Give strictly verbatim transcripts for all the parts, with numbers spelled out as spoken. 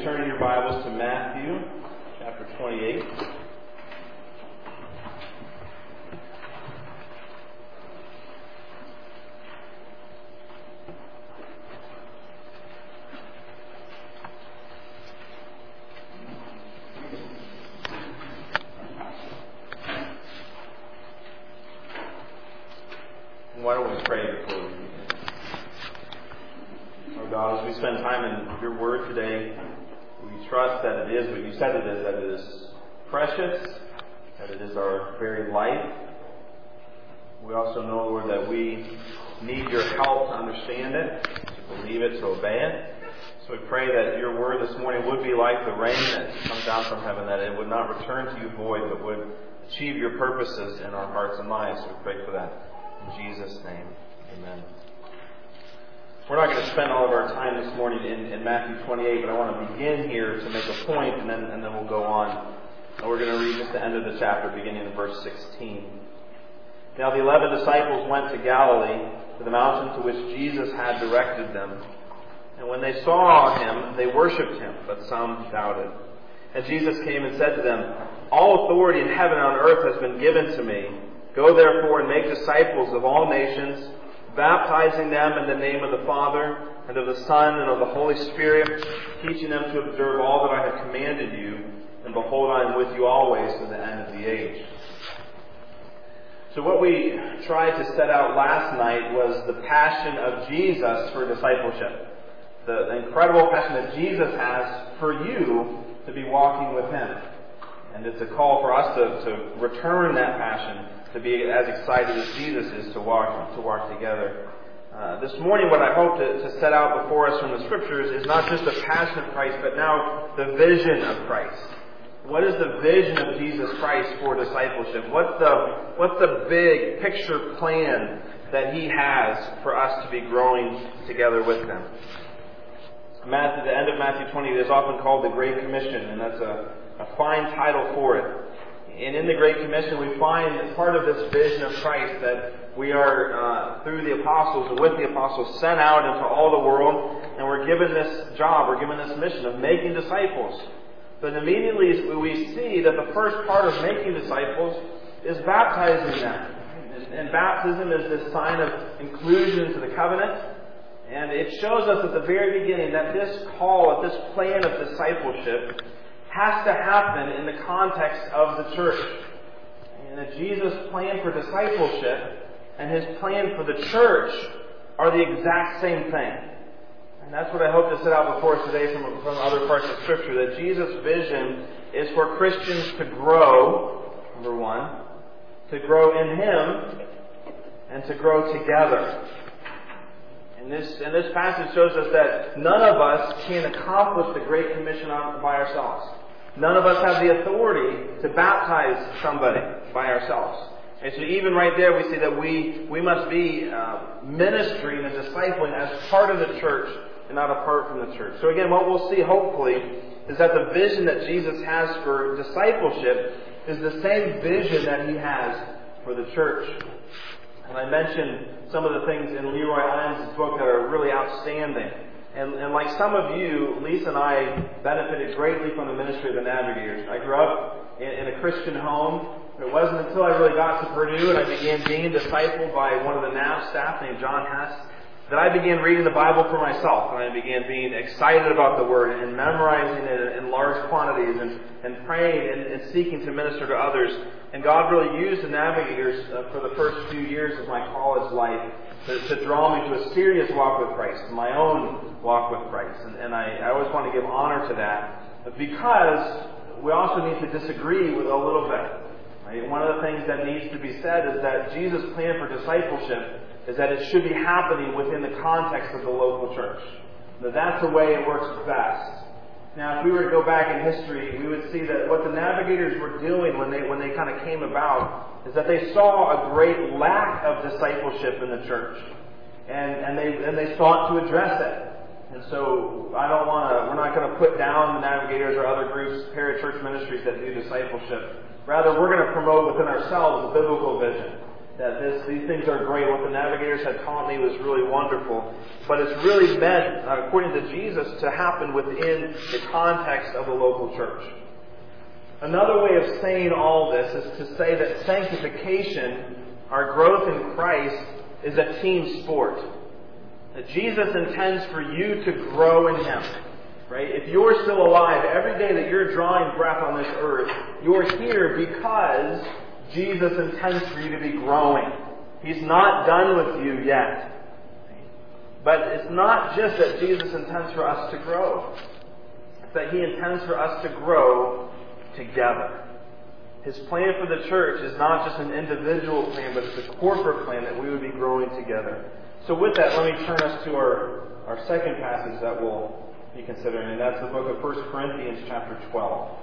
to turn in your Bibles to Matthew chapter twenty-eight. Why don't we pray before we begin? Oh God, as we spend time in your word today, we trust that it is what you said it is, that it is precious, that it is our very life. We also know, Lord, that we need your help to understand it, to believe it, to obey it. So we pray that your word this morning would be like the rain that comes down from heaven, that it would not return to you void, but would achieve your purposes in our hearts and lives. So we pray for that. In Jesus' name, amen. We're not going to spend all of our time this morning in, in Matthew twenty-eight, but I want to begin here to make a point, and then, and then we'll go on. And we're going to read just the end of the chapter, beginning in verse sixteen. Now the eleven disciples went to Galilee, to the mountain to which Jesus had directed them. And when they saw him, they worshipped him, but some doubted. And Jesus came and said to them, "All authority in heaven and on earth has been given to me. Go therefore and make disciples of all nations, baptizing them in the name of the Father, and of the Son, and of the Holy Spirit, teaching them to observe all that I have commanded you. And behold, I am with you always to the end of the age." So what we tried to set out last night was the passion of Jesus for discipleship. The, the incredible passion that Jesus has for you to be walking with him. And it's a call for us to, to return that passion, to be as excited as Jesus is to walk to walk together. Uh, this morning, what I hope to, to set out before us from the Scriptures is not just the passion of Christ, but now the vision of Christ. What is the vision of Jesus Christ for discipleship? What's the what's the big picture plan that he has for us to be growing together with him? Matthew, the end of Matthew twenty is often called the Great Commission, and that's a, a fine title for it. And in the Great Commission, we find as part of this vision of Christ that we are, uh, through the apostles and with the apostles, sent out into all the world, and we're given this job, we're given this mission of making disciples. But immediately we see that the first part of making disciples is baptizing them. And, and baptism is this sign of inclusion into the covenant. And it shows us at the very beginning that this call, this plan of discipleship, has to happen in the context of the church. And that Jesus' plan for discipleship and his plan for the church are the exact same thing. And that's what I hope to set out before us today from, from other parts of Scripture, that Jesus' vision is for Christians to grow, number one, to grow in him, and to grow together. And this, and this passage shows us that none of us can accomplish the Great Commission by ourselves. None of us have the authority to baptize somebody by ourselves. And so even right there we see that we, we must be uh, ministering and discipling as part of the church and not apart from the church. So again, what we'll see hopefully is that the vision that Jesus has for discipleship is the same vision that he has for the church. And I mentioned some of the things in Leroy Iams' book that are really outstanding. And, and like some of you, Lisa and I benefited greatly from the ministry of the Navigators. I grew up in, in a Christian home. It wasn't until I really got to Purdue and I began being discipled by one of the N A V staff named John Hess that I began reading the Bible for myself. And I began being excited about the Word and memorizing it in large quantities and, and praying and, and seeking to minister to others. And God really used the Navigators uh, for the first few years of my college life to, to draw me to a serious walk with Christ, my own walk with Christ. And, and I, I always want to give honor to that because we also need to disagree with a little bit. Right? One of the things that needs to be said is that Jesus' plan for discipleship is that it should be happening within the context of the local church. That that's the way it works best. Now, if we were to go back in history, we would see that what the Navigators were doing when they when they kind of came about is that they saw a great lack of discipleship in the church, and and they and they sought to address it. And so, I don't want to. We're not going to put down the Navigators or other groups, parachurch ministries that do discipleship. Rather, we're going to promote within ourselves a biblical vision. that this, these things are great. What the navigators had taught me was really wonderful. But it's really meant, uh, according to Jesus, to happen within the context of a local church. Another way of saying all this is to say that sanctification, our growth in Christ, is a team sport. That Jesus intends for you to grow in Him. Right? If you're still alive, every day that you're drawing breath on this earth, you're here because Jesus intends for you to be growing. He's not done with you yet. But it's not just that Jesus intends for us to grow. It's that He intends for us to grow together. His plan for the church is not just an individual plan, but it's a corporate plan that we would be growing together. So with that, let me turn us to our, our second passage that we'll be considering, and that's the book of First Corinthians chapter twelve.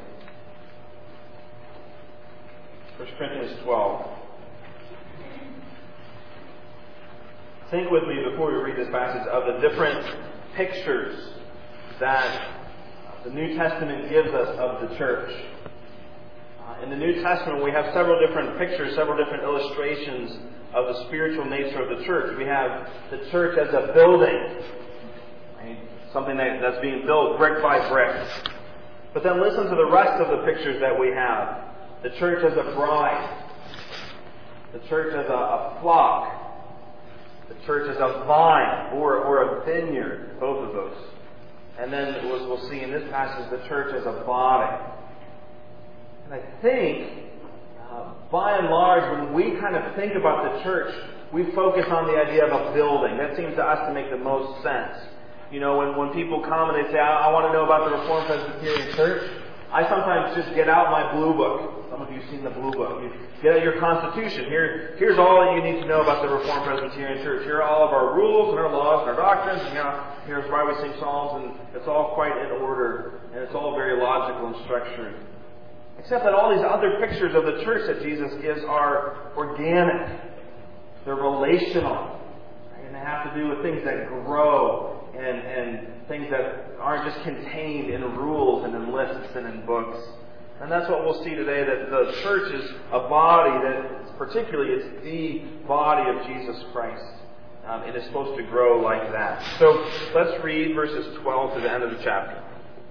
First Corinthians twelve. Think with me before we read this passage of the different pictures that the New Testament gives us of the church. Uh, in the New Testament, we have several different pictures, several different illustrations of the spiritual nature of the church. We have the church as a building, right? Something that, that's being built brick by brick. But then listen to the rest of the pictures that we have. The church as a bride. The church as a, a flock. The church as a vine or, or a vineyard. Both of those. And then as we'll see in this passage, the church as a body. And I think, uh, by and large, when we kind of think about the church, we focus on the idea of a building. That seems to us to make the most sense. You know, when, when people come and they say, I, I want to know about the Reformed Presbyterian Church, I sometimes just get out my blue book. Some of you have seen the blue book. You get out your Constitution. Here, here's all that you need to know about the Reformed Presbyterian Church. Here are all of our rules and our laws and our doctrines. And you know, here's why we sing psalms. And it's all quite in order. And it's all very logical and structured. Except that all these other pictures of the church that Jesus gives are organic. They're relational. And they have to do with things that grow. And, and things that aren't just contained in rules and in lists and in books. And that's what we'll see today, that the church is a body that, particularly, it's the body of Jesus Christ. Um, it is supposed to grow like that. So let's read verses twelve to the end of the chapter.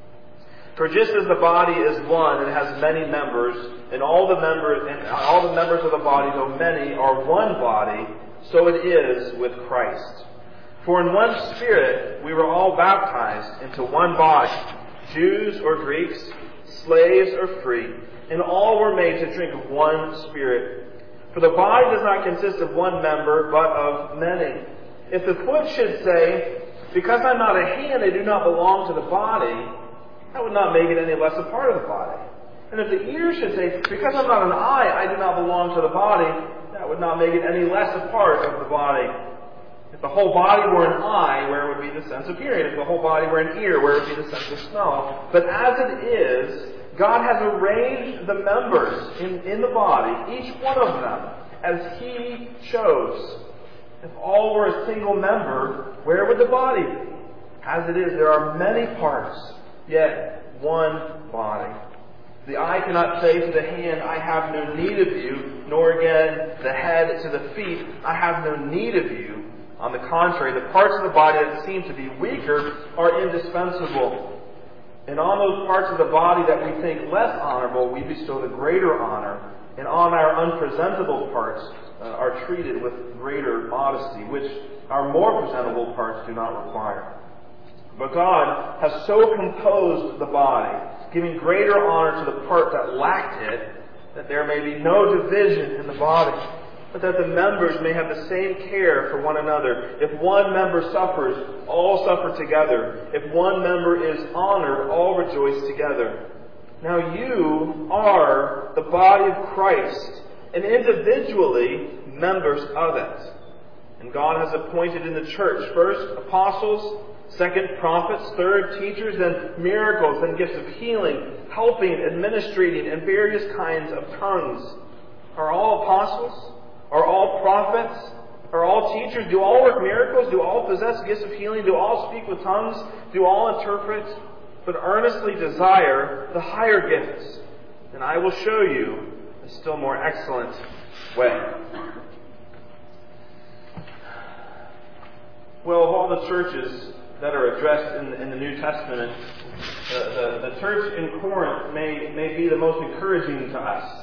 For just as the body is one and has many members, and all the members and all the members of the body, though many, are one body, so it is with Christ. For in one Spirit we were all baptized into one body, Jews or Greeks, slaves or free, and all were made to drink of one Spirit. For the body does not consist of one member, but of many. If the foot should say, because I'm not a hand, I do not belong to the body, that would not make it any less a part of the body. And if the ear should say, because I'm not an eye, I do not belong to the body, that would not make it any less a part of the body. If the whole body were an eye, where would be the sense of hearing? If the whole body were an ear, where would be the sense of smell? But as it is, God has arranged the members in, in the body, each one of them, as He chose. If all were a single member, where would the body be? As it is, there are many parts, yet one body. The eye cannot say to the hand, I have no need of you, nor again the head to the feet, I have no need of you. On the contrary, the parts of the body that seem to be weaker are indispensable. And on those parts of the body that we think less honorable, we bestow the greater honor. And on our unpresentable parts uh, are treated with greater modesty, which our more presentable parts do not require. But God has so composed the body, giving greater honor to the part that lacked it, that there may be no division in the body, but that the members may have the same care for one another. If one member suffers, all suffer together. If one member is honored, all rejoice together. Now you are the body of Christ, and individually members of it. And God has appointed in the church, first apostles, second prophets, third teachers, then miracles, then gifts of healing, helping, administrating, and various kinds of tongues. Are all apostles? Are all prophets? Are all teachers? Do all work miracles? Do all possess gifts of healing? Do all speak with tongues? Do all interpret? But earnestly desire the higher gifts, and I will show you a still more excellent way. Well, of all the churches that are addressed in, in the New Testament, the, the, the church in Corinth may, may be the most encouraging to us.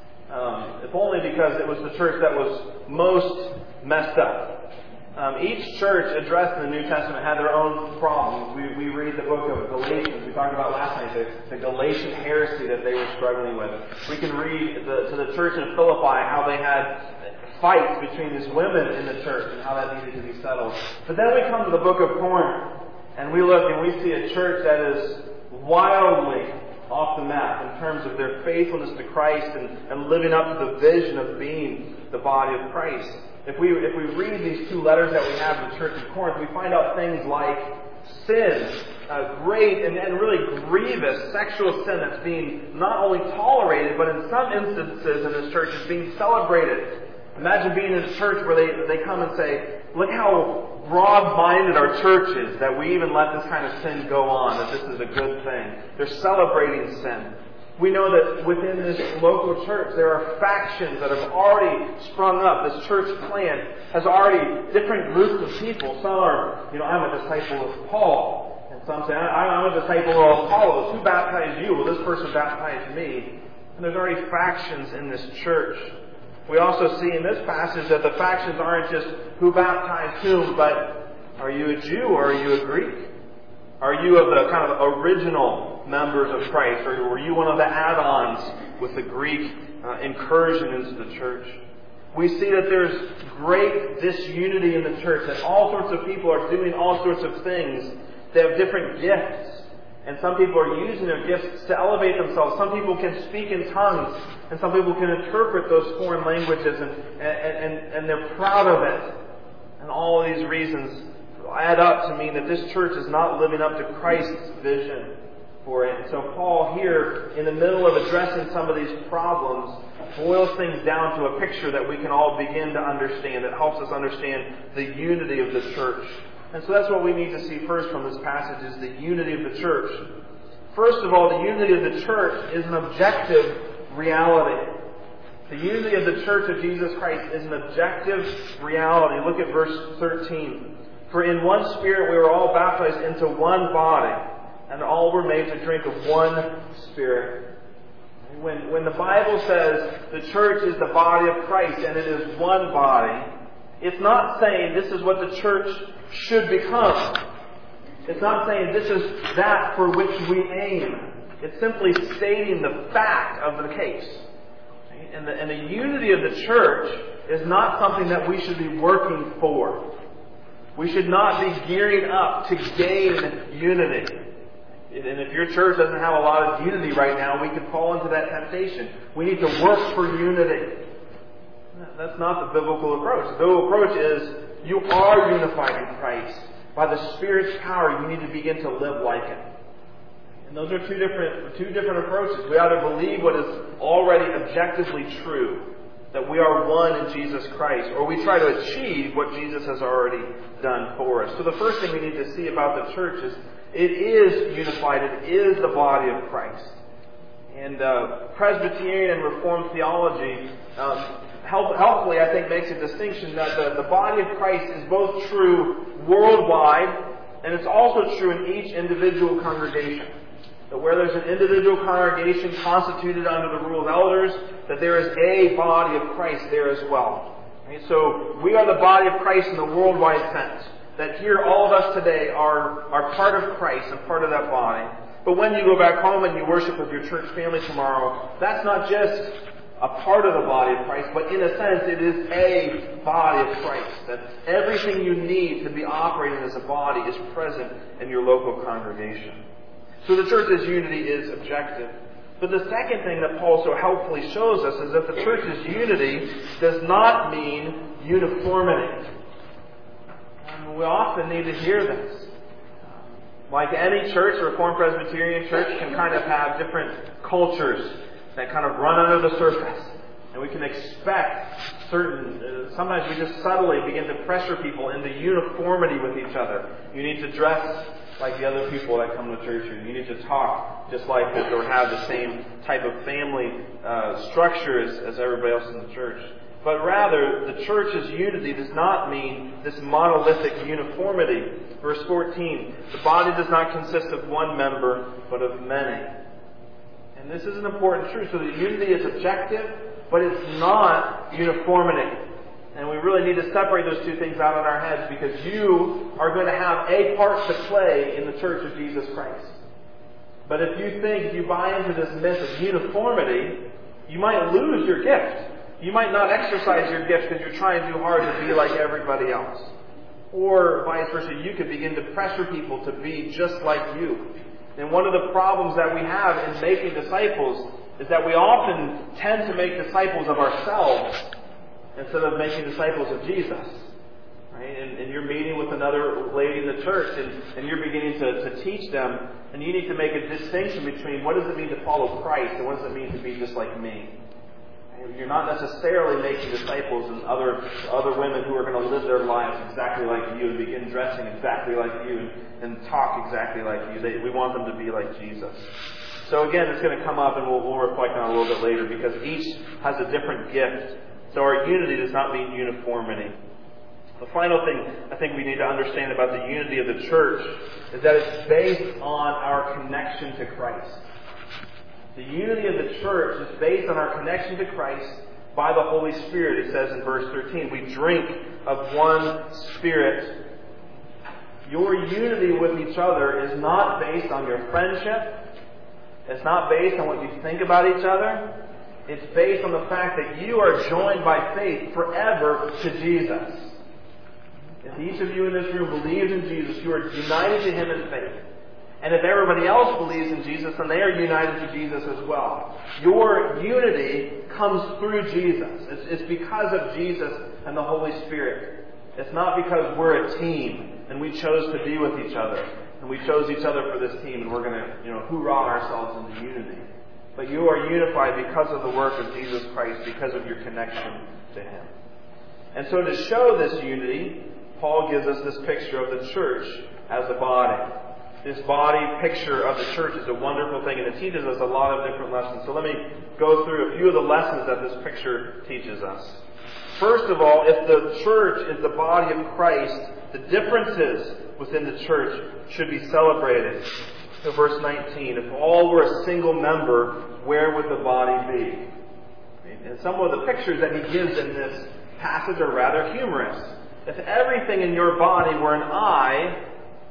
Um, if only because it was the church that was most messed up. Um, each church addressed in the New Testament had their own problems. We, we read the book of Galatians. We talked about last night the, the Galatian heresy that they were struggling with. We can read the, to the church in Philippi how they had fights between these women in the church and how that needed to be settled. But then we come to the book of Corinth and we look and we see a church that is wildly off the map in terms of their faithfulness to Christ and, and living up to the vision of being the body of Christ. If we if we read these two letters that we have in the church in Corinth, we find out things like sin, uh, great and, and really grievous sexual sin that's being not only tolerated, but in some instances in this church is being celebrated. Imagine being in a church where they, they come and say, look how broad-minded our church is that we even let this kind of sin go on, that this is a good thing. They're celebrating sin. We know that within this local church there are factions that have already sprung up. This church plant has already different groups of people. Some are, you know, I'm a disciple of Paul. And some say, I'm a disciple of Apollos. Who baptized you? Well, this person baptized me. And there's already factions in this church. We also see in this passage that the factions aren't just who baptized whom, but are you a Jew or are you a Greek? Are you of the kind of original members of Christ, or were you one of the add-ons with the Greek uh, incursion into the church? We see that there's great disunity in the church, that all sorts of people are doing all sorts of things. They have different gifts, and some people are using their gifts to elevate themselves. Some people can speak in tongues, and some people can interpret those foreign languages, and, and, and, and they're proud of it. And all of these reasons add up to mean that this church is not living up to Christ's vision for it. And so Paul here, in the middle of addressing some of these problems, boils things down to a picture that we can all begin to understand, that helps us understand the unity of the church. And so that's what we need to see first from this passage, is the unity of the church. First of all, the unity of the church is an objective reality. The unity of the church of Jesus Christ is an objective reality. Look at verse thirteen. For in one Spirit we were all baptized into one body, and all were made to drink of one Spirit. When, when the Bible says the church is the body of Christ and it is one body, it's not saying this is what the church should become. It's not saying this is that for which we aim. It's simply stating the fact of the case. And the, and the unity of the church is not something that we should be working for. We should not be gearing up to gain unity. And if your church doesn't have a lot of unity right now, we could fall into that temptation. We need to work for unity. That's not the biblical approach. The biblical approach is you are unified in Christ. By the Spirit's power, you need to begin to live like it. And those are two different, two different approaches. We ought to believe what is already objectively true, that we are one in Jesus Christ, or we try to achieve what Jesus has already done for us. So the first thing we need to see about the church is it is unified. It is the body of Christ. And uh, Presbyterian and Reformed theology um, help, helpfully, I think, makes a distinction that the, the body of Christ is both true worldwide, and it's also true in each individual congregation. That where there's an individual congregation constituted under the rule of elders, that there is a body of Christ there as well. Okay? So we are the body of Christ in the worldwide sense. That here all of us today are, are part of Christ and part of that body. But when you go back home and you worship with your church family tomorrow, that's not just a part of the body of Christ, but in a sense it is a body of Christ. That everything you need to be operating as a body is present in your local congregation. So the church's unity is objective. But the second thing that Paul so helpfully shows us is that the church's unity does not mean uniformity. And we often need to hear this. Like any church, a Reformed Presbyterian church can kind of have different cultures that kind of run under the surface. And we can expect certain, uh, sometimes we just subtly begin to pressure people into uniformity with each other. You need to dress like the other people that come to church here. You need to talk just like this or have the same type of family uh, structure as, as everybody else in the church. But rather, the church's unity does not mean this monolithic uniformity. Verse fourteen, the body does not consist of one member, but of many. And this is an important truth. So the unity is objective, but it's not uniformity. And we really need to separate those two things out in our heads, because you are going to have a part to play in the church of Jesus Christ. But if you think you buy into this myth of uniformity, you might lose your gift. You might not exercise your gift because you're trying too hard to be like everybody else. Or vice versa, you could begin to pressure people to be just like you. And one of the problems that we have in making disciples is that we often tend to make disciples of ourselves instead of making disciples of Jesus. Right? And, and you're meeting with another lady in the church, and, and you're beginning to, to teach them, and you need to make a distinction between what does it mean to follow Christ and what does it mean to be just like me. You're not necessarily making disciples and other other women who are going to live their lives exactly like you and begin dressing exactly like you and, and talk exactly like you. They, we want them to be like Jesus. So again, it's going to come up, and we'll, we'll reflect on it a little bit later, because each has a different gift. So our unity does not mean uniformity. The final thing I think we need to understand about the unity of the church is that it's based on our connection to Christ. The unity of the church is based on our connection to Christ by the Holy Spirit. It says in verse thirteen, we drink of one Spirit. Your unity with each other is not based on your friendship. It's not based on what you think about each other. It's based on the fact that you are joined by faith forever to Jesus. If each of you in this room believes in Jesus, you are united to Him in faith. And if everybody else believes in Jesus, then they are united to Jesus as well. Your unity comes through Jesus. It's, it's because of Jesus and the Holy Spirit. It's not because we're a team and we chose to be with each other. And we chose each other for this team, and we're going to, you know, hoorah ourselves into unity. But you are unified because of the work of Jesus Christ, because of your connection to Him. And so to show this unity, Paul gives us this picture of the church as a body. This body picture of the church is a wonderful thing, and it teaches us a lot of different lessons. So let me go through a few of the lessons that this picture teaches us. First of all, if the church is the body of Christ, the differences within the church should be celebrated. So verse nineteen, if all were a single member, where would the body be? And some of the pictures that he gives in this passage are rather humorous. If everything in your body were an eye,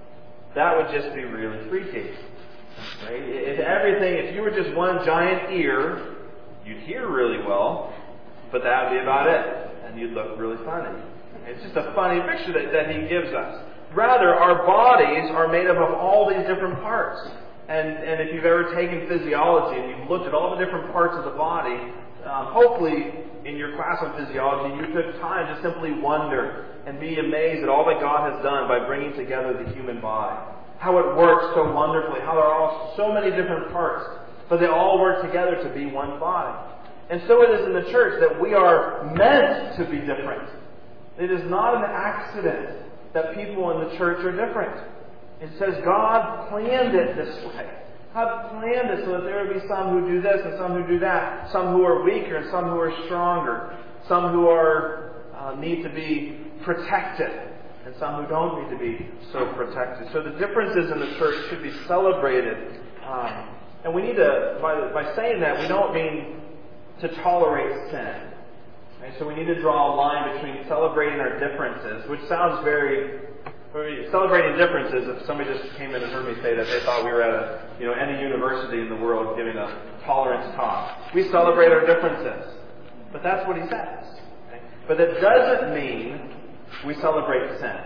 that would just be really freaky. Right? If everything, if you were just one giant ear, you'd hear really well, but that would be about it. And you'd look really funny. It's just a funny picture that, that he gives us. Rather, our bodies are made up of all these different parts. And, and if you've ever taken physiology and you've looked at all the different parts of the body, um, hopefully in your class on physiology you took time to simply wonder and be amazed at all that God has done by bringing together the human body. How it works so wonderfully, how there are all so many different parts, but they all work together to be one body. And so it is in the church that we are meant to be different. It is not an accident that people in the church are different. It says God planned it this way. God planned it so that there would be some who do this and some who do that. Some who are weaker and some who are stronger. Some who are uh, need to be protected and some who don't need to be so protected. So the differences in the church should be celebrated. Um, and we need to, by, by saying that, we don't mean to tolerate sin. Okay, so we need to draw a line between celebrating our differences, which sounds very, very celebrating differences. If somebody just came in and heard me say that, they thought we were at a, you know, any university in the world giving a tolerance talk. We celebrate our differences, but that's what he says. Okay? But that doesn't mean we celebrate sin.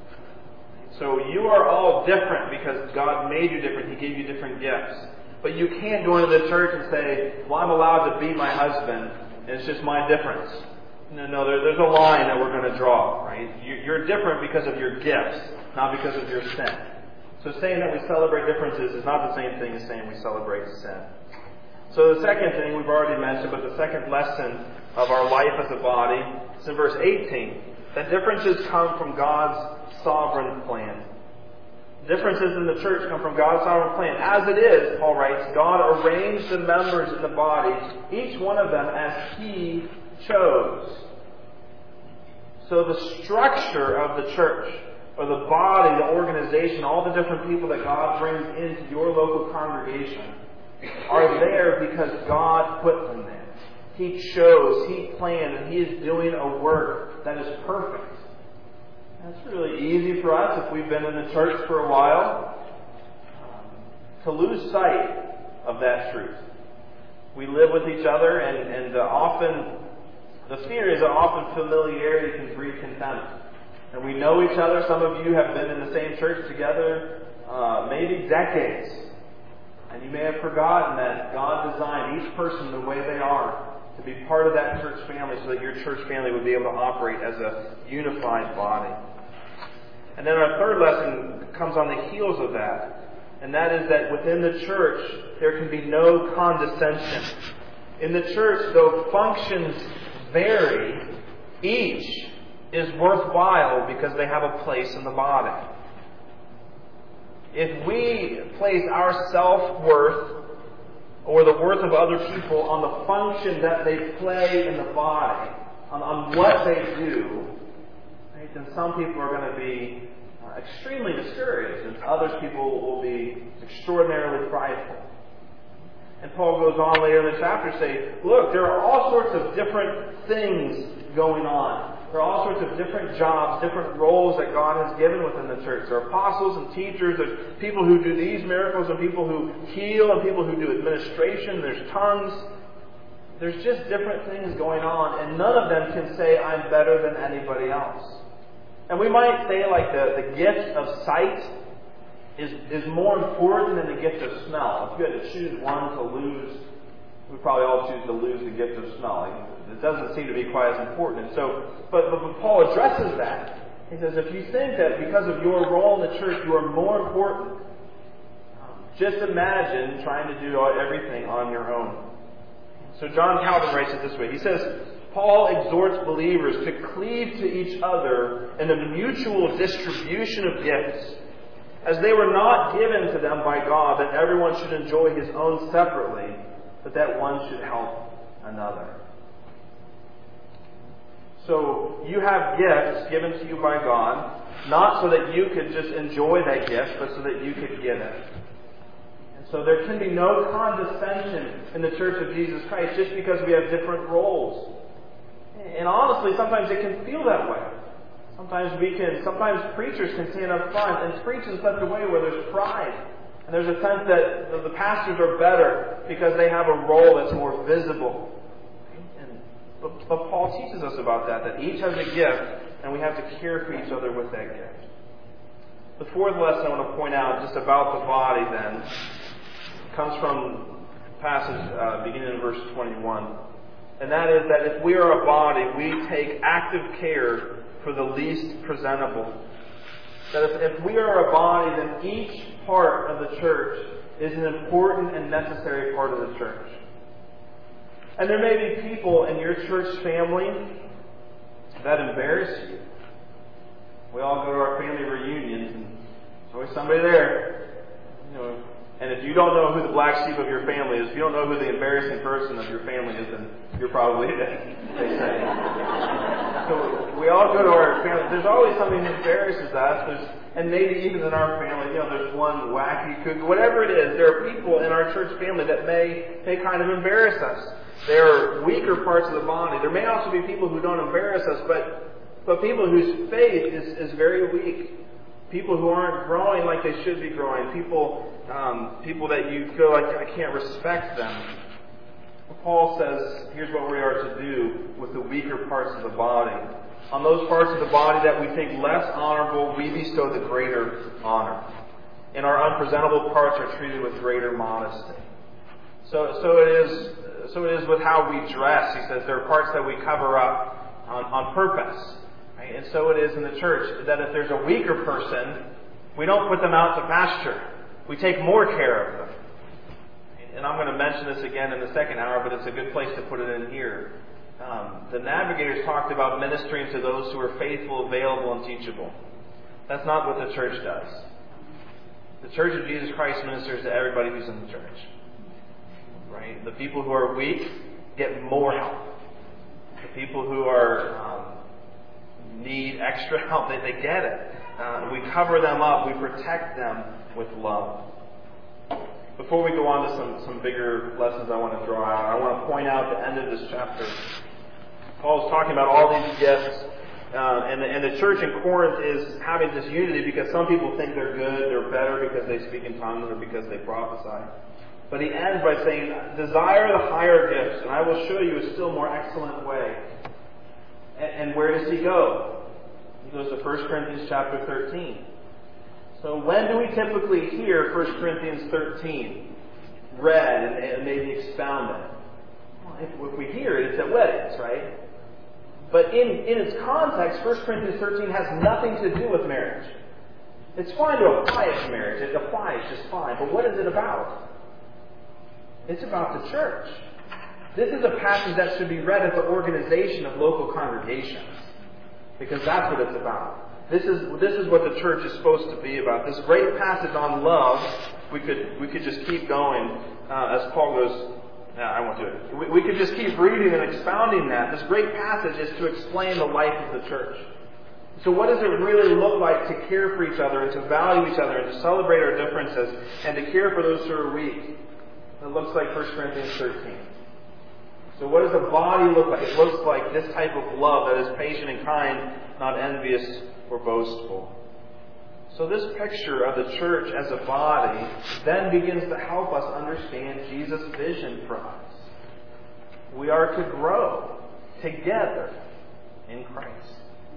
So you are all different because God made you different. He gave you different gifts. But you can't go into the church and say, well, I'm allowed to be my husband, and it's just my difference. No, no, there, there's a line that we're going to draw, right? You're different because of your gifts, not because of your sin. So saying that we celebrate differences is not the same thing as saying we celebrate sin. So the second thing we've already mentioned, but the second lesson of our life as a body is in verse eighteen. That differences come from God's sovereign plan. Differences in the church come from God's sovereign plan. As it is, Paul writes, God arranged the members in the body, each one of them as He chose. So the structure of the church, or the body, the organization, all the different people that God brings into your local congregation are there because God put them there. He chose, He planned, and He is doing a work that is perfect. It's really easy for us, if we've been in the church for a while, um, to lose sight of that truth. We live with each other, and, and uh, often, the fear is that often familiarity can breed contempt. And we know each other. Some of you have been in the same church together uh, maybe decades. And you may have forgotten that God designed each person the way they are to be part of that church family so that your church family would be able to operate as a unified body. And then our third lesson comes on the heels of that. And that is that within the church, there can be no condescension. In the church, though functions vary, each is worthwhile because they have a place in the body. If we place our self-worth or the worth of other people on the function that they play in the body, on, on what they do, right, then some people are going to be uh, extremely discouraged, and other people will be extraordinarily prideful. And Paul goes on later in the chapter to say, look, there are all sorts of different things going on. There are all sorts of different jobs, different roles that God has given within the church. There are apostles and teachers. There's people who do these miracles and people who heal and people who do administration. There's tongues. There's just different things going on, and none of them can say, I'm better than anybody else. And we might say like the, the gift of sight is, is more important than the gift of smell. If you had to choose one to lose, we'd probably all choose to lose the gift of smell. It doesn't seem to be quite as important. And so, but, but, but Paul addresses that. He says, if you think that because of your role in the church you are more important, um, just imagine trying to do everything on your own. So John Calvin writes it this way. He says, Paul exhorts believers to cleave to each other in a mutual distribution of gifts, as they were not given to them by God, that everyone should enjoy his own separately, but that one should help another. So you have gifts given to you by God, not so that you could just enjoy that gift, but so that you could give it. And so there can be no condescension in the Church of Jesus Christ just because we have different roles. And honestly, sometimes it can feel that way. Sometimes we can, sometimes preachers can stand up front and preach in such a way where there's pride. And there's a sense that the pastors are better because they have a role that's more visible. And, but, but Paul teaches us about that, that each has a gift and we have to care for each other with that gift. The fourth lesson I want to point out just about the body then comes from a passage uh, beginning in verse twenty-one. And that is that if we are a body, we take active care for the least presentable. That if, if we are a body, then each part of the church is an important and necessary part of the church. And there may be people in your church family that embarrass you. We all go to our family reunions, and there's always somebody there. You know, and if you don't know who the black sheep of your family is, if you don't know who the embarrassing person of your family is, then you're probably it, they say. So we all go to our family. There's always something that embarrasses us. There's, and maybe even in our family, you know, there's one wacky kook. Whatever it is, there are people in our church family that may, may kind of embarrass us. There are weaker parts of the body. There may also be people who don't embarrass us, but, but people whose faith is, is very weak. People who aren't growing like they should be growing. People, um, people that you feel like I can't respect them. Paul says, here's what we are to do with the weaker parts of the body. On those parts of the body that we think less honorable, we bestow the greater honor. And our unpresentable parts are treated with greater modesty. So, so it is, so it is with how we dress. He says there are parts that we cover up on, on purpose. Right? And so it is in the church, that if there's a weaker person, we don't put them out to pasture. We take more care of them. And I'm going to mention this again in the second hour, but it's a good place to put it in here. Um, the Navigators talked about ministering to those who are faithful, available, and teachable. That's not what the church does. The Church of Jesus Christ ministers to everybody who's in the church. Right? The people who are weak get more help. The people who are um, need extra help, they, they get it. Uh, we cover them up. We protect them with love. Before we go on to some, some bigger lessons I want to draw out, I want to point out the end of this chapter. Paul's talking about all these gifts, uh, and, the, and the church in Corinth is having this unity because some people think they're good, they're better because they speak in tongues or because they prophesy. But he ends by saying, desire the higher gifts, and I will show you a still more excellent way. And, and where does he go? He goes to First Corinthians chapter thirteen. So when do we typically hear First Corinthians thirteen read and, and maybe expounded? Well, if, if we hear it, it's at weddings, right? But in, in its context, First Corinthians thirteen has nothing to do with marriage. It's fine to apply it to marriage. It applies just fine. But what is it about? It's about the church. This is a passage that should be read at the organization of local congregations. Because that's what it's about. This is this is what the church is supposed to be about. This great passage on love, we could we could just keep going uh, as Paul goes. No, I won't do it. We, we could just keep reading and expounding that. This great passage is to explain the life of the church. So what does it really look like to care for each other and to value each other and to celebrate our differences and to care for those who are weak? It looks like First Corinthians thirteen. So what does the body look like? It looks like this type of love that is patient and kind, not envious or boastful. So this picture of the church as a body then begins to help us understand Jesus' vision for us. We are to grow together in Christ.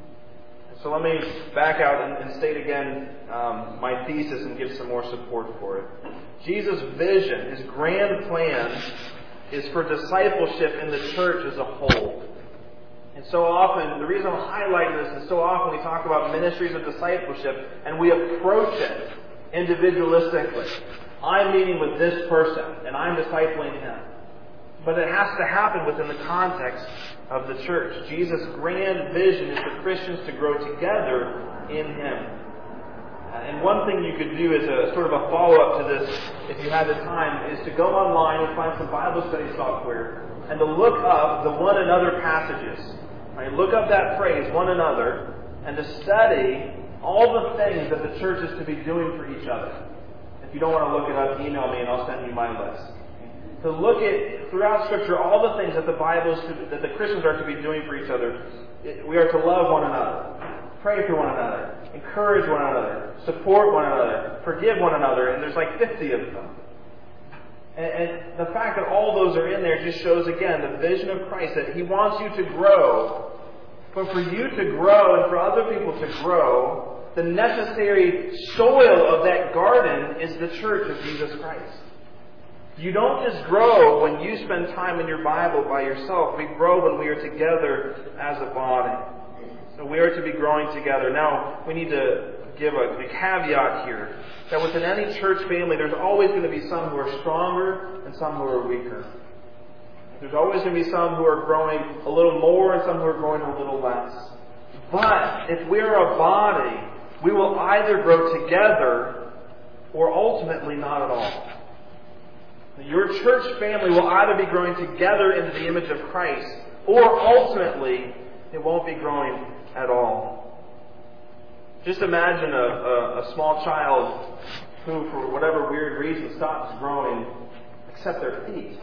So let me back out and, and state again um, my thesis and give some more support for it. Jesus' vision, His grand plan, is for discipleship in the church as a whole. And so often, the reason I'm highlighting this is so often we talk about ministries of discipleship and we approach it individualistically. I'm meeting with this person and I'm discipling him. But it has to happen within the context of the church. Jesus' grand vision is for Christians to grow together in Him. And one thing you could do as a sort of a follow-up to this, if you had the time, is to go online and find some Bible study software and to look up the one another passages. Right? Look up that phrase, one another, and to study all the things that the church is to be doing for each other. If you don't want to look it up, email me and I'll send you my list. To look at, throughout Scripture, all the things that the Bible is to, that the Christians are to be doing for each other. We are to love one another, pray for one another, encourage one another, support one another, forgive one another, and there's like fifty of them. And, and the fact that all those are in there just shows, again, the vision of Christ, that He wants you to grow. But for you to grow and for other people to grow, the necessary soil of that garden is the church of Jesus Christ. You don't just grow when you spend time in your Bible by yourself. We grow when we are together as a body. So we are to be growing together. Now, we need to give a, a caveat here that within any church family, there's always going to be some who are stronger and some who are weaker. There's always going to be some who are growing a little more and some who are growing a little less. But if we're a body, we will either grow together or ultimately not at all. Your church family will either be growing together into the image of Christ, or ultimately, it won't be growing at all. Just imagine a, a, a small child who, for whatever weird reason, stops growing except their feet.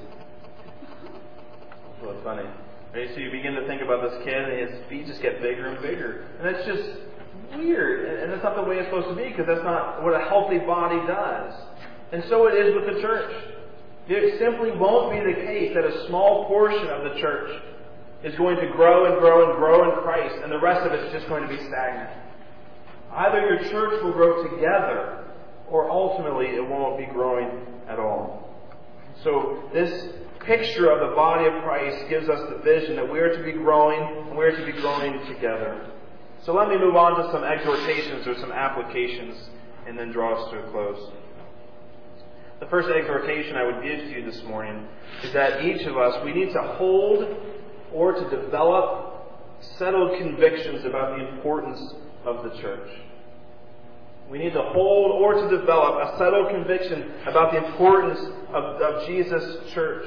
It's really funny. Right? So you begin to think about this kid, and his feet just get bigger and bigger. And it's just weird. And that's not the way it's supposed to be, because that's not what a healthy body does. And so it is with the church. It simply won't be the case that a small portion of the church is going to grow and grow and grow in Christ, and the rest of it is just going to be stagnant. Either your church will grow together, or ultimately it won't be growing at all. So this picture of the body of Christ gives us the vision that we are to be growing, and we are to be growing together. So let me move on to some exhortations or some applications, and then draw us to a close. The first exhortation I would give to you this morning is that each of us, we need to hold or to develop settled convictions about the importance of the church. We need to hold or to develop a settled conviction about the importance of, of Jesus' church.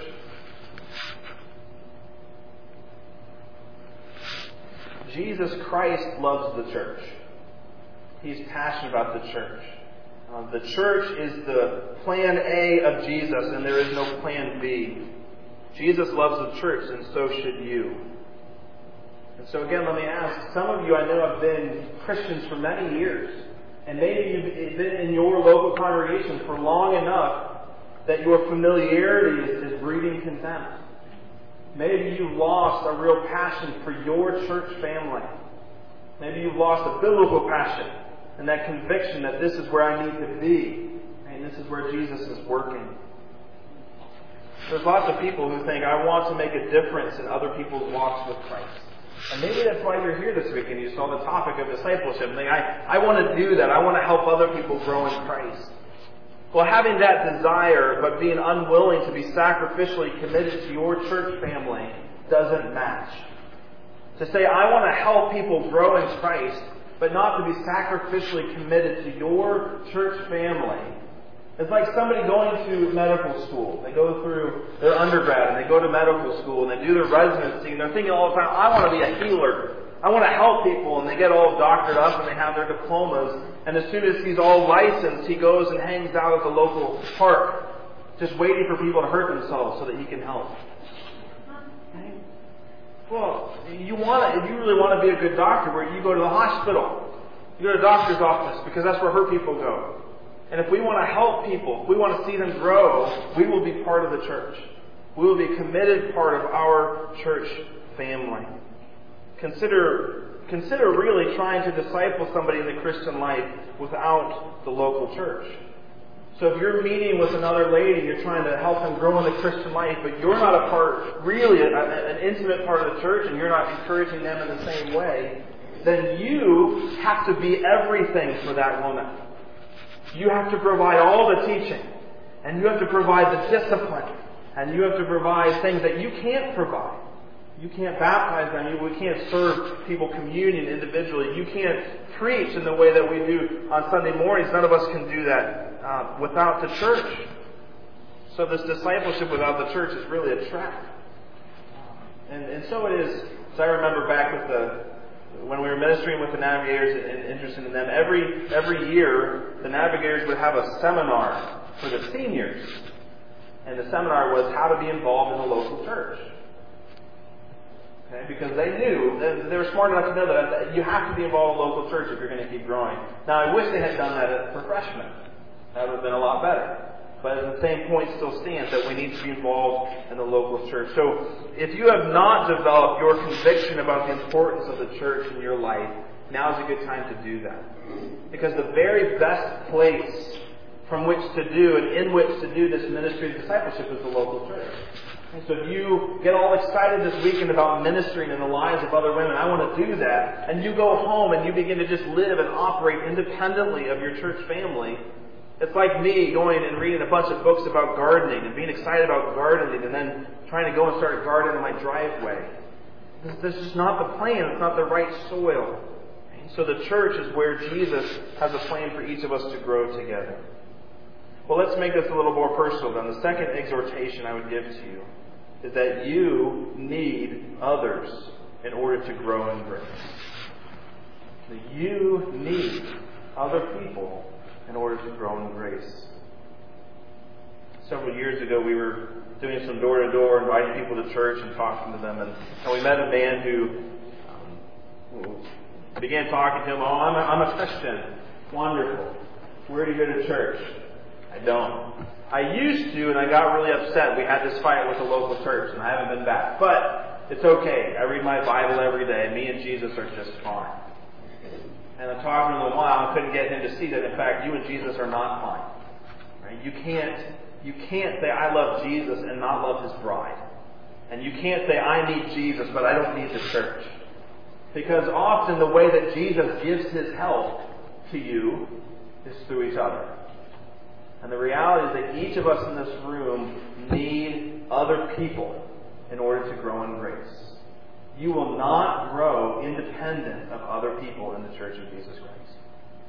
Jesus Christ loves the church. He's passionate about the church. Uh, the church is the plan A of Jesus, and there is no plan B. Jesus loves the church, and so should you. And so again, let me ask, some of you I know have been Christians for many years, and maybe you've been in your local congregation for long enough that your familiarity is, is breeding contempt. Maybe you've lost a real passion for your church family. Maybe you've lost a biblical passion and that conviction that this is where I need to be, and this is where Jesus is working. There's lots of people who think, I want to make a difference in other people's walks with Christ. And maybe that's why you're here this week and you saw the topic of discipleship and think, I, I want to do that. I want to help other people grow in Christ. Well, having that desire but being unwilling to be sacrificially committed to your church family doesn't match. To say, I want to help people grow in Christ, but not to be sacrificially committed to your church family, it's like somebody going to medical school. They go through their undergrad and they go to medical school and they do their residency and they're thinking all the time, I want to be a healer. I want to help people. And they get all doctored up and they have their diplomas. And as soon as he's all licensed, he goes and hangs out at the local park, just waiting for people to hurt themselves so that he can help. Well, you want to, if you really want to be a good doctor, where you go to the hospital, you go to the doctor's office, because that's where hurt people go. And if we want to help people, if we want to see them grow, we will be part of the church. We will be a committed part of our church family. Consider, consider really trying to disciple somebody in the Christian life without the local church. So if you're meeting with another lady, you're trying to help them grow in the Christian life, but you're not a part, really a, an intimate part of the church, and you're not encouraging them in the same way, then you have to be everything for that woman. You have to provide all the teaching, and you have to provide the discipline, and you have to provide things that you can't provide. You can't baptize them. You, we can't serve people communion individually. You can't preach in the way that we do on Sunday mornings. None of us can do that uh, without the church. So this discipleship without the church is really a trap. And, and so it is. So I remember back with the when we were ministering with the Navigators and interested in them, every every year the Navigators would have a seminar for the seniors. And the seminar was how to be involved in the local church. Okay? Because they knew, they were smart enough to know that you have to be involved in a local church if you're going to keep growing. Now, I wish they had done that for freshmen. That would have been a lot better. But the same point still stands, that we need to be involved in the local church. So, if you have not developed your conviction about the importance of the church in your life, now is a good time to do that. Because the very best place from which to do and in which to do this ministry of discipleship is the local church. And so if you get all excited this weekend about ministering in the lives of other women, I want to do that, and you go home and you begin to just live and operate independently of your church family, it's like me going and reading a bunch of books about gardening and being excited about gardening and then trying to go and start gardening in my driveway. This, this is not the plan. It's not the right soil. So the church is where Jesus has a plan for each of us to grow together. Well, let's make this a little more personal then. The second exhortation I would give to you is that you need others in order to grow in grace. That you need other people in order to grow in grace. Several years ago, we were doing some door-to-door, inviting people to church and talking to them, and, and we met a man who um, began talking to him. Oh, I'm a, I'm a Christian. Wonderful. Where do you go to church? I don't. I used to, and I got really upset. We had this fight with the local church, and I haven't been back. But it's okay. I read my Bible every day. Me and Jesus are just fine. And I'm talking to him a while, and couldn't get him to see that, in fact, you and Jesus are not fine. Right? You can't, you can't say, I love Jesus and not love His bride. And you can't say, I need Jesus, but I don't need the church. Because often the way that Jesus gives His help to you is through each other. And the reality is that each of us in this room need other people in order to grow in grace. You will not grow independent of other people in the Church of Jesus Christ.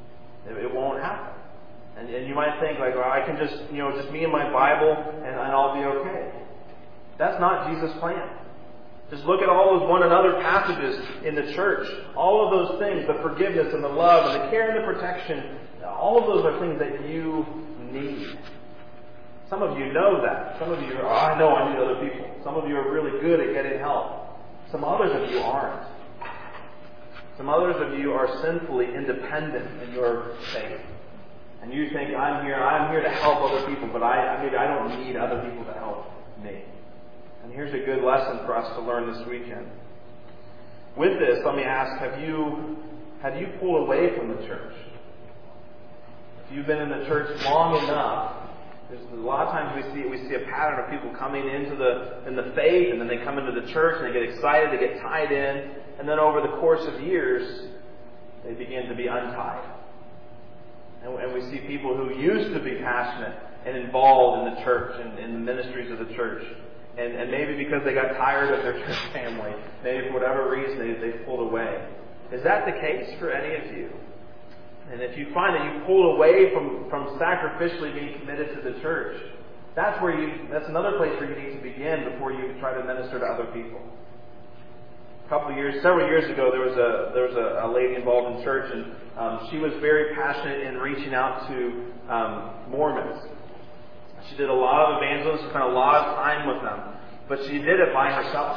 It, it won't happen. And, and you might think, like, well, I can just, you know, just me and my Bible, and, and I'll be okay. That's not Jesus' plan. Just look at all those one another passages in the church. All of those things, the forgiveness and the love and the care and the protection, all of those are things that you need. Some of you know that. Some of you are, oh, I know I need other people. Some of you are really good at getting help. Some others of you aren't. Some others of you are sinfully independent in your faith. And you think, I'm here, I'm here to help other people, but I, maybe I don't need other people to help me. And here's a good lesson for us to learn this weekend. With this, let me ask, have you, have you pulled away from the church? If you've been in the church long enough, there's a lot of times we see we see a pattern of people coming into the in the faith, and then they come into the church and they get excited, they get tied in, and then over the course of years, they begin to be untied. And, and we see people who used to be passionate and involved in the church and in the ministries of the church, and, and maybe because they got tired of their church family, maybe for whatever reason they they pulled away. Is that the case for any of you? And if you find that you pull away from, from sacrificially being committed to the church, that's where you that's another place where you need to begin before you try to minister to other people. A couple of years, several years ago, there was a there was a, a lady involved in church, and um, she was very passionate in reaching out to um, Mormons. She did a lot of evangelism, spent a lot of time with them, but she did it by herself.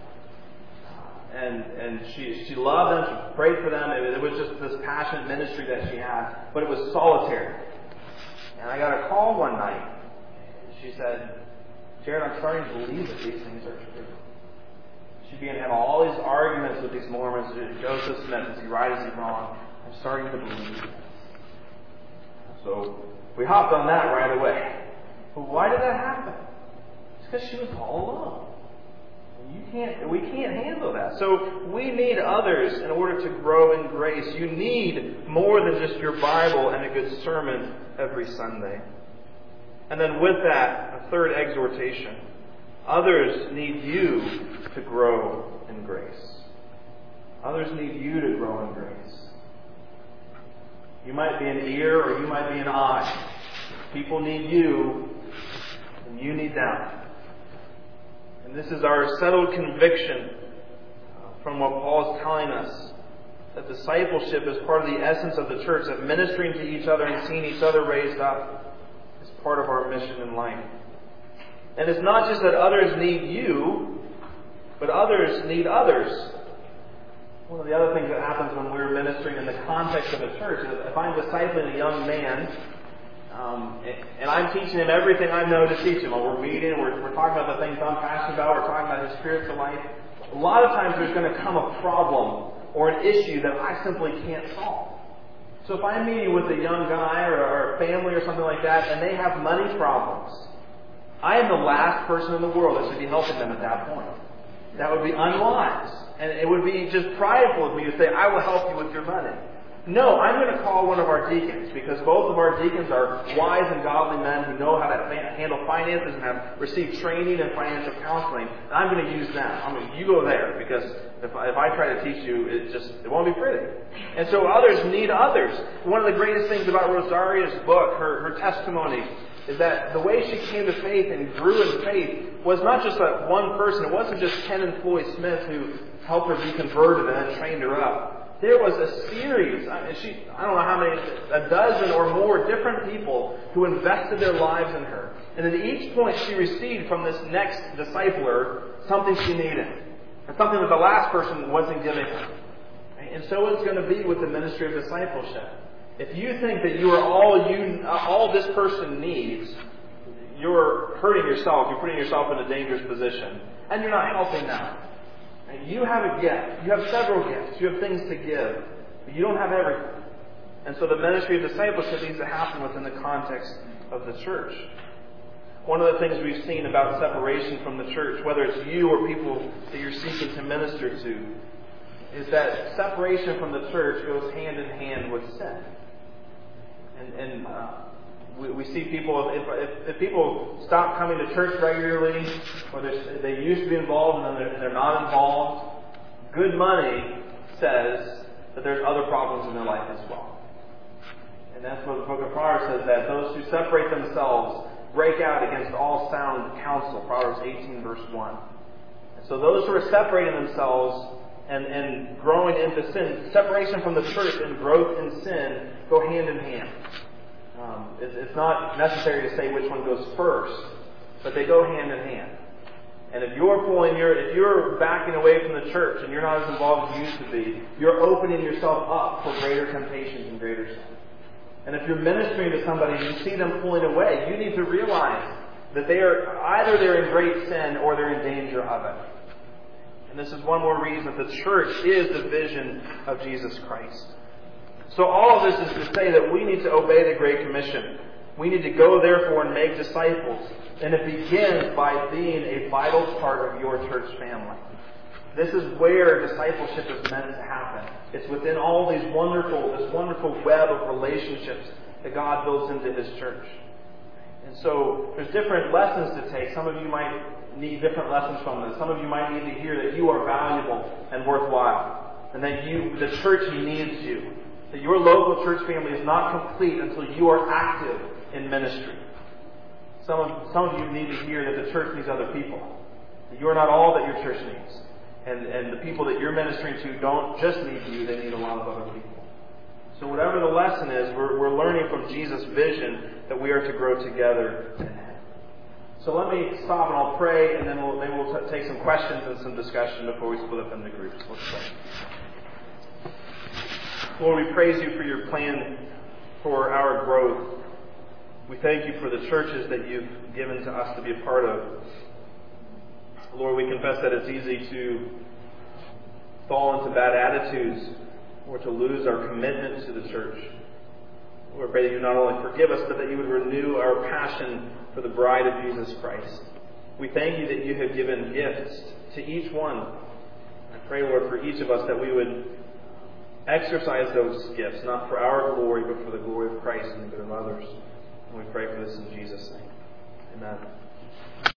And and she she loved them, she prayed for them. It, it was just this passionate ministry that she had, but it was solitary. And I got a call one night. She said, Jared, I'm starting to believe that these things are true. She began to have all these arguments with these Mormons. Joseph Smith, is he right, is he wrong? I'm starting to believe this. So we hopped on that right away. But why did that happen? It's because she was all alone. You can't, we can't handle that. So we need others in order to grow in grace. You need more than just your Bible and a good sermon every Sunday. And then with that, a third exhortation. Others need you to grow in grace. Others need you to grow in grace. You might be an ear or you might be an eye. People need you and you need them. And this is our settled conviction from what Paul is telling us, that discipleship is part of the essence of the church, that ministering to each other and seeing each other raised up is part of our mission in life. And it's not just that others need you, but others need others. One of the other things that happens when we're ministering in the context of a church is if I'm discipling a young man, Um, and I'm teaching him everything I know to teach him. We're meeting, we're, we're talking about the things I'm passionate about, we're talking about his spiritual life. A lot of times there's going to come a problem or an issue that I simply can't solve. So if I'm meeting with a young guy or, or a family or something like that, and they have money problems, I am the last person in the world that should be helping them at that point. That would be unwise. And it would be just prideful of me to say, I will help you with your money. No, I'm going to call one of our deacons, because both of our deacons are wise and godly men who know how to handle finances and have received training in financial counseling. And I'm going to use them. I'm going to, you go there, because if I, if I try to teach you, it just it won't be pretty. And so others need others. One of the greatest things about Rosaria's book, her, her testimony, is that the way she came to faith and grew in faith was not just that one person. It wasn't just Ken and Floyd Smith who helped her be converted and then trained her up. There was a series, I mean, she, I don't know how many, a dozen or more different people who invested their lives in her. And at each point she received from this next discipler something she needed. And something that the last person wasn't giving her. And so it's going to be with the ministry of discipleship. If you think that you are all you, all this person needs, you're hurting yourself. You're putting yourself in a dangerous position. And you're not helping them. You have a gift. You have several gifts. You have things to give. But you don't have everything. And so the ministry of discipleship needs to happen within the context of the church. One of the things we've seen about separation from the church, whether it's you or people that you're seeking to minister to, is that separation from the church goes hand in hand with sin. And, and uh, we, we see people, if, if, if people stop coming to church regularly, or they used to be involved and then they're, they're not involved, good money says that there's other problems in their life as well. And that's what the book of Proverbs says, that those who separate themselves break out against all sound counsel. Proverbs eighteen, verse one. And so those who are separating themselves and, and growing into sin, separation from the church and growth in sin go hand in hand. Um, it's, it's not necessary to say which one goes first, but they go hand in hand. And if you're pulling your, if you're backing away from the church and you're not as involved as you used to be, you're opening yourself up for greater temptations and greater sin. And if you're ministering to somebody and you see them pulling away, you need to realize that they are either they're in great sin or they're in danger of it. And this is one more reason that the church is the vision of Jesus Christ. So all of this is to say that we need to obey the Great Commission. We need to go, therefore, and make disciples. And it begins by being a vital part of your church family. This is where discipleship is meant to happen. It's within all these wonderful, this wonderful web of relationships that God builds into His church. And so there's different lessons to take. Some of you might need different lessons from this. Some of you might need to hear that you are valuable and worthwhile, and that you, the church needs you. That your local church family is not complete until you are active in ministry. Some of, some of you need to hear that the church needs other people. That you are not all that your church needs. And, and the people that you're ministering to don't just need you, they need a lot of other people. So whatever the lesson is, we're, we're learning from Jesus' vision that we are to grow together in Him. So let me stop and I'll pray, and then we'll, maybe we'll t- take some questions and some discussion before we split up into groups. Let's pray. Lord, we praise you for your plan for our growth. We thank you for the churches that you've given to us to be a part of. Lord, we confess that it's easy to fall into bad attitudes or to lose our commitment to the church. Lord, I pray that you not only forgive us, but that you would renew our passion for the bride of Jesus Christ. We thank you that you have given gifts to each one. I pray, Lord, for each of us that we would exercise those gifts, not for our glory, but for the glory of Christ and the good of others. And we pray for this in Jesus' name. Amen.